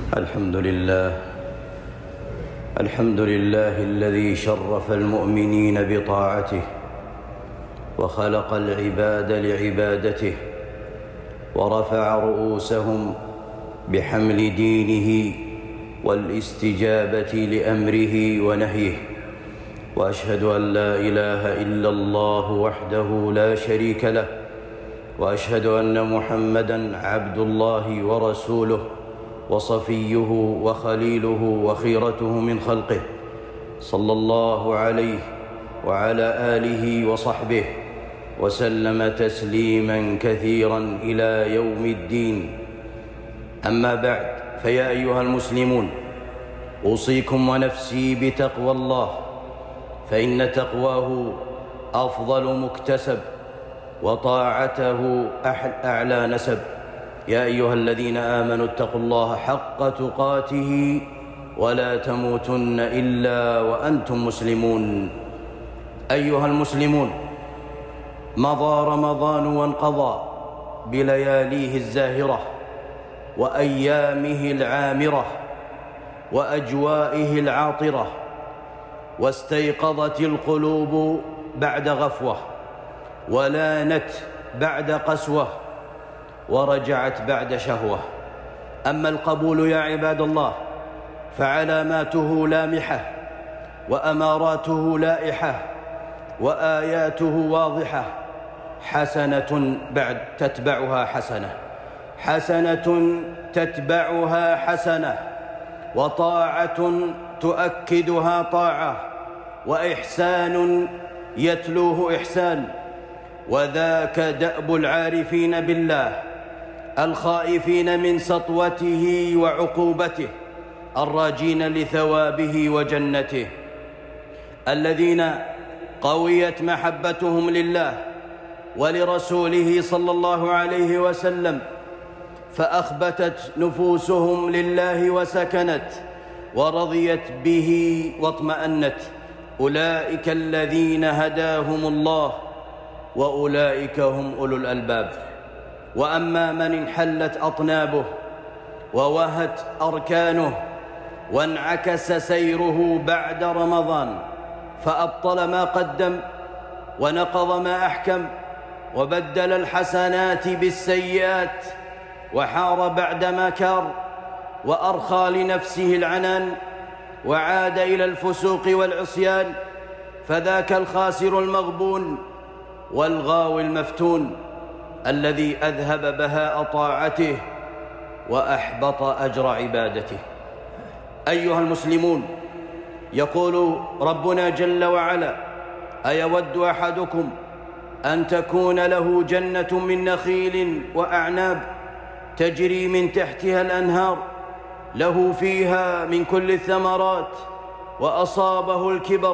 الحمد لله الذي شرف المؤمنين بطاعته وخلق العباد لعبادته ورفع رؤوسهم بحمل دينه والاستجابة لأمره ونهيه، وأشهد أن لا إله إلا الله وحده لا شريك له، وأشهد أن محمدًا عبد الله ورسوله وصفيه وخليله وخيرته من خلقه، صلى الله عليه وعلى آله وصحبه وسلم تسليماً كثيراً إلى يوم الدين. أما بعد، فيا أيها المسلمون، أوصيكم ونفسي بتقوى الله، فإن تقواه أفضل مكتسب وطاعته أعلى نسب. يا أيها الذين آمنوا اتقوا الله حق تقاته ولا تموتن إلا وأنتم مسلمون. أيها المسلمون، مضى رمضان وانقضى بلياليه الزاهرة وأيامه العامرة وأجوائه العاطرة، واستيقظت القلوب بعد غفوة، ولانت بعد قسوة، ورجعت بعد شهوة. أما القبول يا عباد الله فعلاماته لامحة، وأماراته لائحة، وآياته واضحة. حسنة تتبعها حسنة، حسنة تتبعها حسنة، وطاعة تؤكدها طاعة، وإحسان يتلوه إحسان. وذاك دأب العارفين بالله الخائفين من سطوته وعقوبته، الراجين لثوابه وجنته، الذين قويت محبتهم لله ولرسوله صلى الله عليه وسلم، فأخبتت نفوسهم لله وسكنت ورضيت به واطمأنت. أولئك الذين هداهم الله، وأولئك هم أولو الألباب. وأما من انحلت أطنابه ووهت أركانه وانعكس سيره بعد رمضان، فأبطل ما قدم ونقض ما أحكم، وبدل الحسنات بالسيئات، وحار بعدما كار، وأرخى لنفسه العنان، وعاد إلى الفسوق والعصيان، فذاك الخاسر المغبون والغاوي المفتون، الذي أذهب بهاء طاعته وأحبط أجر عبادته. أيها المسلمون، يقول ربنا جل وعلا: أيود أحدكم أن تكون له جنة من نخيل وأعناب تجري من تحتها الأنهار، له فيها من كل الثمرات، وأصابه الكبر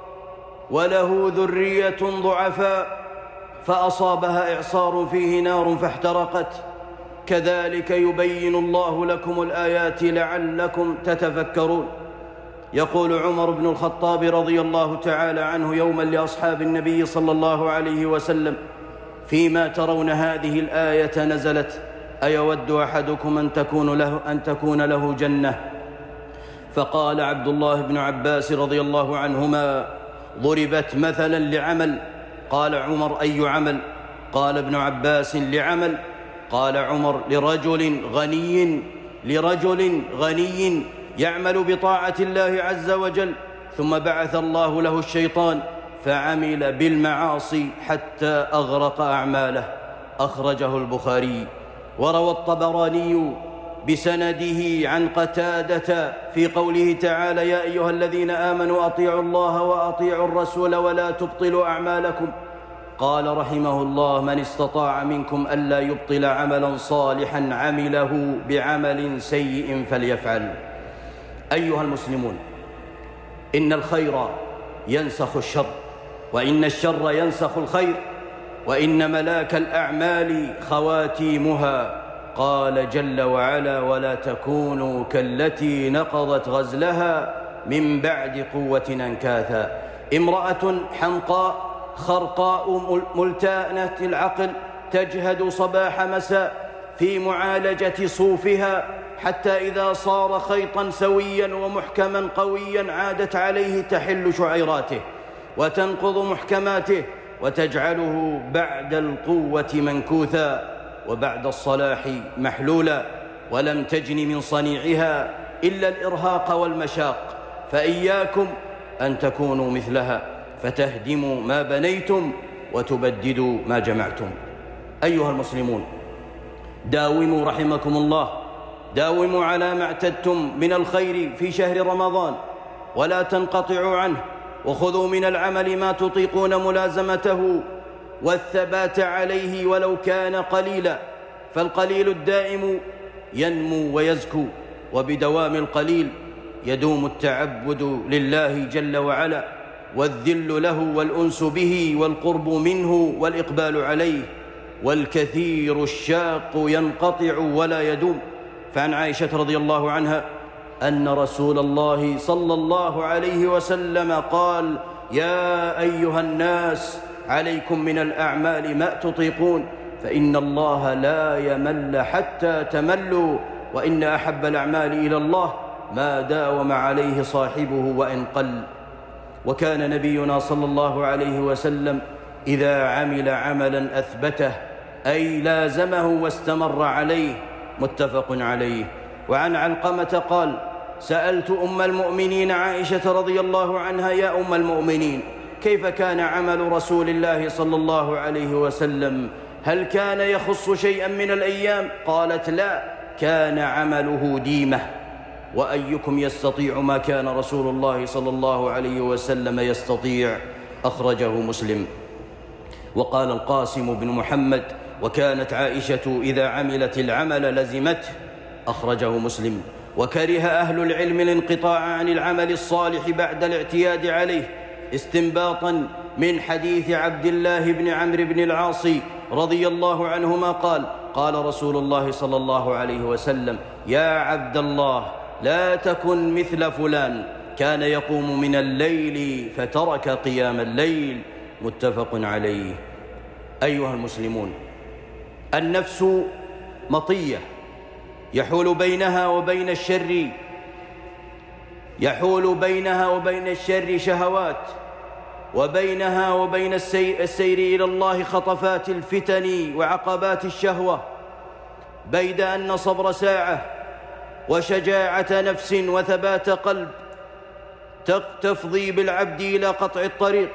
وله ذرية ضعفاء، فأصابها إعصار فيه نار فاحترقت، كذلك يبين الله لكم الآيات لعلكم تتفكرون. يقول عمر بن الخطاب رضي الله تعالى عنه يوما لأصحاب النبي صلى الله عليه وسلم: فيما ترون هذه الآية نزلت؟ أيود أحدكم أن تكون له جنة؟ فقال عبد الله بن عباس رضي الله عنهما: ضربت مثلا لعمل. قال عمر: أي عمل؟ قال ابن عباس: لعمل. قال عمر: لرجل غني يعمل بطاعة الله عز وجل، ثم بعث الله له الشيطان فعمل بالمعاصي حتى أغرق أعماله. أخرجه البخاري. وروى الطبراني بسنده عن قتادة في قوله تعالى: يا أيها الذين آمنوا أطيعوا الله وأطيعوا الرسول ولا تبطلوا أعمالكم. قال رحمه الله: من استطاع منكم ألا يبطل عملا صالحا عمله بعمل سيء فليفعل. أيها المسلمون، إن الخير ينسخ الشر، وإن الشر ينسخ الخير، وإن ملاك الأعمال خواتيمها. قال جل وعلا: ولا تكونوا كالتي نقضت غزلها من بعد قوة أنكاثا. امرأة حمقاء خرقاء ملتانة العقل تجهد صباح مساء في معالجة صوفها حتى إذا صار خيطا سويا ومحكما قويا عادت عليه تحل شعيراته وتنقض محكماته وتجعله بعد القوة منكوثا وبعد الصلاح محلولا، ولم تجن من صنيعها إلا الإرهاق والمشاق. فإياكم أن تكونوا مثلها فتهدموا ما بنيتم وتبددوا ما جمعتم. أيها المسلمون، داوموا رحمكم الله، داوموا على ما اعتدتم من الخير في شهر رمضان ولا تنقطعوا عنه، وخذوا من العمل ما تطيقون ملازمته والثبات عليه ولو كان قليلا، فالقليل الدائم ينمو ويزكو، وبدوام القليل يدوم التعبد لله جل وعلا والذل له والأنس به والقرب منه والإقبال عليه، والكثير الشاق ينقطع ولا يدوم. فعن عائشة رضي الله عنها أن رسول الله صلى الله عليه وسلم قال: يا أيها الناس عليكم من الأعمال ما تطيقون، فإن الله لا يمل حتى تملوا، وإن أحب الأعمال إلى الله ما داوم عليه صاحبه وإن قل. وكان نبينا صلى الله عليه وسلم إذا عمل عملا أثبته أي لازمه واستمر عليه، متفق عليه. وعن علقمة قال: سألت أم المؤمنين عائشة رضي الله عنها: يا أم المؤمنين، كيف كان عمل رسول الله صلى الله عليه وسلم؟ هل كان يخص شيئا من الأيام؟ قالت: لا، كان عمله ديمة. وأيكم يستطيع ما كان رسول الله صلى الله عليه وسلم يستطيع؟ أخرجه مسلم. وقال القاسم بن محمد: وكانت عائشة إذا عملت العمل لزمته، أخرجه مسلم. وكره أهل العلم الانقطاع عن العمل الصالح بعد الاعتياد عليه، استنباطا من حديث عبد الله بن عمرو بن العاص رضي الله عنهما قال: قال رسول الله صلى الله عليه وسلم: يا عبد الله، لا تكن مثل فلان، كان يقوم من الليل فترك قيام الليل، متفق عليه. أيها المسلمون، النفس مطية يحول بينها وبين الشر شهوات، وبينها وبين السير إلى الله خطفات الفتن وعقبات الشهوة، بيد أن صبر ساعة وشجاعة نفس وثبات قلب تفضي بالعبد إلى قطع الطريق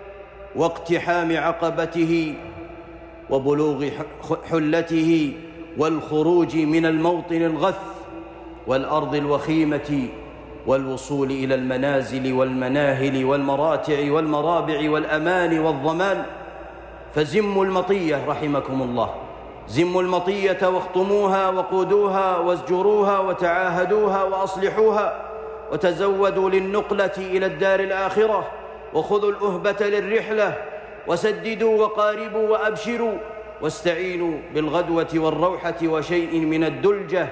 واقتحام عقبته وبلوغ حلته والخروج من الموطن الغث والأرض الوخيمة والوصول إلى المنازل والمناهل والمراتع والمرابع والأمان والضمان. فزموا المطية رحمكم الله، زموا المطية واخطموها وقودوها وازجروها وتعاهدوها وأصلحوها، وتزودوا للنقلة إلى الدار الآخرة، وخذوا الأهبة للرحلة، وسددوا وقاربوا وأبشروا، واستعينوا بالغدوة والروحة وشيء من الدلجة،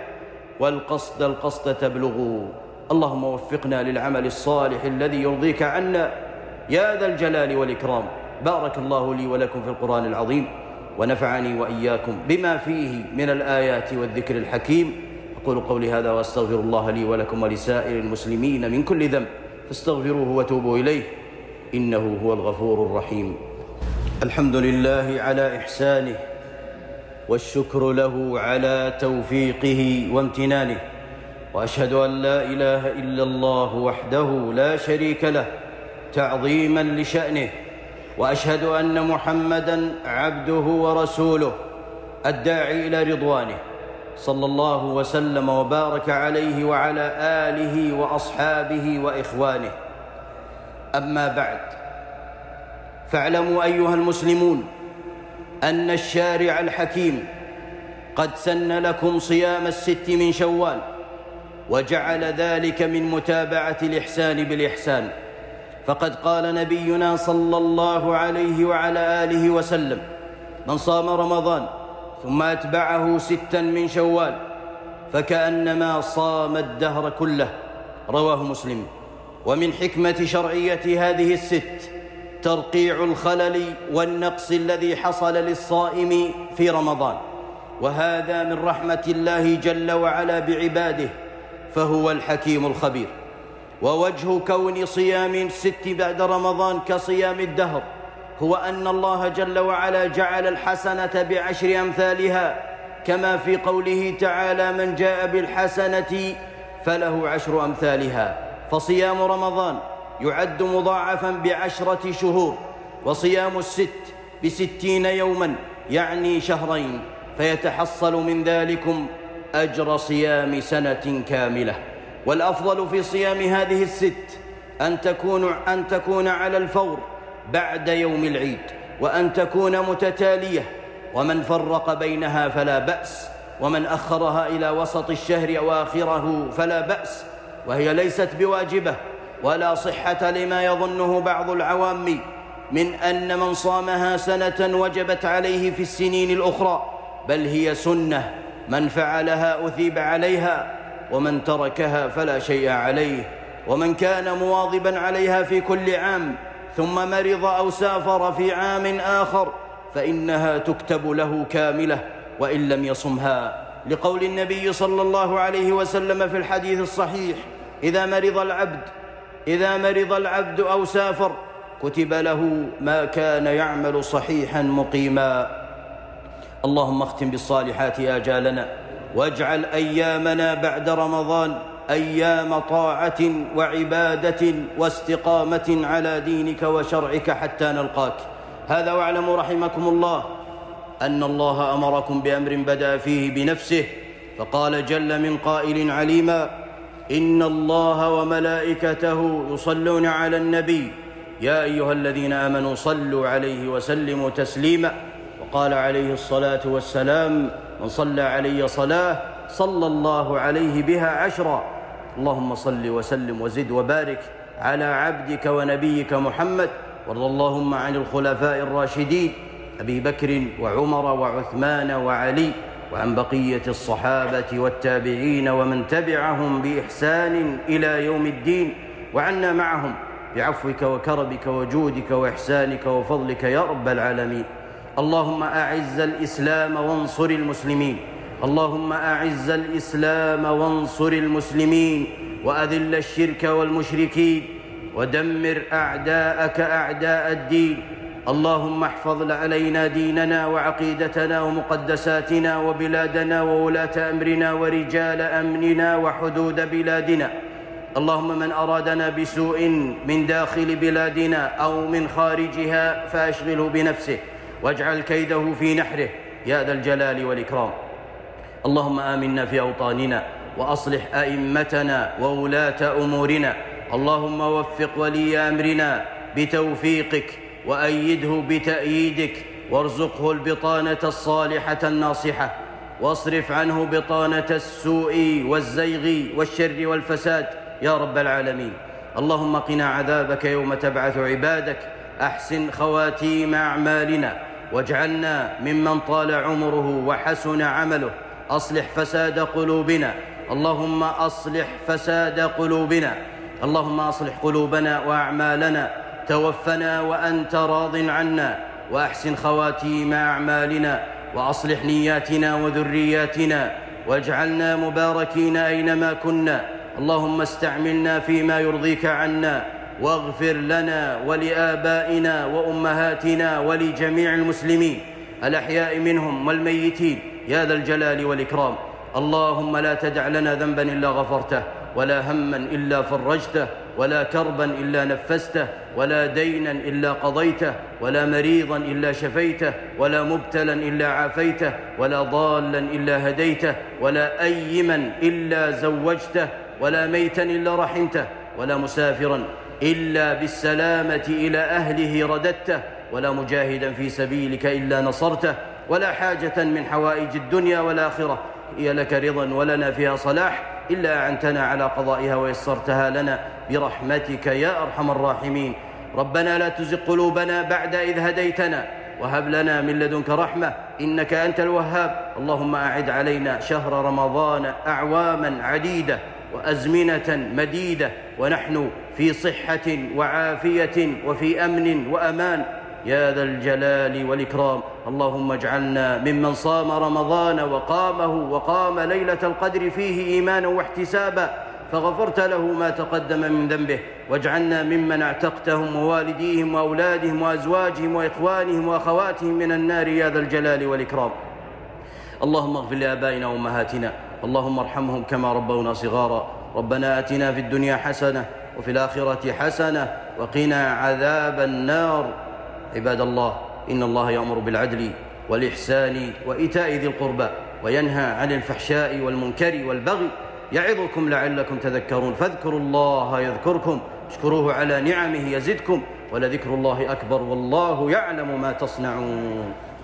القصد تبلغوا. اللهم وفقنا للعمل الصالح الذي يرضيك عنا يا ذا الجلال والإكرام. بارك الله لي ولكم في القرآن العظيم، ونفعني وإياكم بما فيه من الآيات والذكر الحكيم. أقول قولي هذا وأستغفر الله لي ولكم ولسائر المسلمين من كل ذنب، فاستغفروه وتوبوا إليه، إنه هو الغفور الرحيم. الحمد لله على إحسانه، والشكر له على توفيقه وامتنانه، وأشهد أن لا إله إلا الله وحده لا شريك له تعظيما لشأنه، وأشهد أن محمدًا عبده ورسوله الداعي إلى رضوانه، صلى الله وسلم وبارك عليه وعلى آله وأصحابه وإخوانه. أما بعد، فاعلموا أيها المسلمون أن الشارع الحكيم قد سن لكم صيام 6 من شوال، وجعل ذلك من متابعة الإحسان بالإحسان. فقد قال نبينا صلى الله عليه وعلى آله وسلم: من صام رمضان ثم أتبعه 6 من شوال فكأنما صام الدهر كله، رواه مسلم. ومن حكمة شرعية هذه ال6 ترقيع الخلل والنقص الذي حصل للصائم في رمضان، وهذا من رحمة الله جل وعلا بعباده، فهو الحكيم الخبير. ووجه كون صيام الست بعد رمضان كصيام الدهر هو أن الله جل وعلا جعل الحسنة ب10 أمثالها، كما في قوله تعالى: من جاء بالحسنة فله 10 أمثالها. فصيام رمضان يعد مضاعفا ب10 شهور، وصيام الست ب60 يوما يعني شهرين، فيتحصل من ذلكم أجر صيام سنة كاملة. والأفضل في صيام هذه الست أن تكون على الفور بعد يوم العيد، وأن تكون متتالية، ومن فرق بينها فلا بأس، ومن أخرها إلى وسط الشهر أو آخره فلا بأس، وهي ليست بواجبة ولا صحة لما يظنه بعض العوام من أن من صامها سنة وجبت عليه في السنين الأخرى، بل هي سنة، من فعلها أثيب عليها، ومن تركها فلا شيء عليه. ومن كان مواظبا عليها في كل عام ثم مرض أو سافر في عام آخر فإنها تكتب له كاملة وإن لم يصمها، لقول النبي صلى الله عليه وسلم في الحديث الصحيح: إذا مرض العبد أو سافر كتب له ما كان يعمل صحيحا مقيما. اللهم اختم بالصالحات آجالنا، واجعل أيامنا بعد رمضان أيام طاعة وعبادة واستقامة على دينك وشرعك حتى نلقاك. هذا واعلموا رحمكم الله أن الله أمركم بأمر بدأ فيه بنفسه، فقال جل من قائل عليما: إن الله وملائكته يصلون على النبي يا أيها الذين آمنوا صلوا عليه وسلموا تسليما. وقال عليه الصلاة والسلام: من صلى علي صلاة صلى الله عليه بها 10. اللهم صل وسلم وزد وبارك على عبدك ونبيك محمد، وارض اللهم عن الخلفاء الراشدين أبي بكر وعمر وعثمان وعلي، وعن بقية الصحابة والتابعين ومن تبعهم بإحسان إلى يوم الدين، وعنا معهم بعفوك وكرمك وجودك وإحسانك وفضلك يا رب العالمين. اللهم أعز الإسلام وانصر المسلمين، اللهم أعز الإسلام وانصر المسلمين، وأذل الشرك والمشركين، ودمر أعداءك أعداء الدين. اللهم احفظ علينا ديننا وعقيدتنا ومقدساتنا وبلادنا وولاة أمرنا ورجال أمننا وحدود بلادنا. اللهم من أرادنا بسوء من داخل بلادنا أو من خارجها فأشغله بنفسه، واجعل كيده في نحره يا ذا الجلال والإكرام. اللهم آمنا في أوطاننا، وأصلح أئمتنا وولاة أمورنا. اللهم وفق ولي أمرنا بتوفيقك، وأيده بتأييدك، وارزقه البطانة الصالحة الناصحة، واصرف عنه بطانة السوء والزيغ والشر والفساد يا رب العالمين. اللهم قنا عذابك يوم تبعث عبادك. أحسن خواتيم أعمالنا، واجعلنا ممن طال عمره وحسن عمله. أصلح فساد قلوبنا، اللهم أصلح فساد قلوبنا، اللهم أصلح قلوبنا وأعمالنا. توفنا وأنت راض عنا، وأحسن خواتيم أعمالنا، وأصلح نياتنا وذرياتنا، واجعلنا مباركين أينما كنا. اللهم استعملنا فيما يرضيك عنا، واغفر لنا ولآبائنا وأمهاتنا ولجميع المسلمين الأحياء منهم والميتين يا ذا الجلال والإكرام. اللهم لا تدع لنا ذنبا إلا غفرته، ولا هما إلا فرجته، ولا كربا إلا نفسته، ولا دينا إلا قضيته، ولا مريضا إلا شفيته، ولا مبتلا إلا عافيته، ولا ضالا إلا هديته، ولا أيما إلا زوجته، ولا ميتا إلا رحمته، ولا مسافرا إلا بالسلامة إلى أهله رددته، ولا مجاهدا في سبيلك إلا نصرته، ولا حاجة من حوائج الدنيا والآخرة هي لك رضا ولنا فيها صلاح إلا أعنتنا على قضائها ويسرتها لنا برحمتك يا أرحم الراحمين. ربنا لا تزغ قلوبنا بعد إذ هديتنا، وهب لنا من لدنك رحمة إنك أنت الوهاب. اللهم أعد علينا شهر رمضان أعواما عديدة وأزمنة مديدة، ونحن في صحة وعافية وفي أمن وأمان. يا ذا الجلال والإكرام. اللهم اجعلنا ممن صام رمضان وقام ليلة القدر فيه إيمانا واحتسابا فغفرت له ما تقدم من ذنبه، واجعلنا ممن اعتقتهم ووالديهم وأولادهم وأزواجهم وإخوانهم وأخواتهم من النار يا ذا الجلال والإكرام. اللهم اغفر لآبائنا وأمهاتنا، اللهم ارحمهم كما ربونا صغارا. ربنا آتنا في الدنيا حسنة وفي الآخرة حسنة وقنا عذاب النار. عباد الله، إن الله يأمر بالعدل والإحسان وإيتاء ذي القربى وينهى عن الفحشاء والمنكر والبغي يعظكم لعلكم تذكرون. فاذكروا الله يذكركم، اشكروه على نعمه يزدكم، ولذكر الله أكبر والله يعلم ما تصنعون.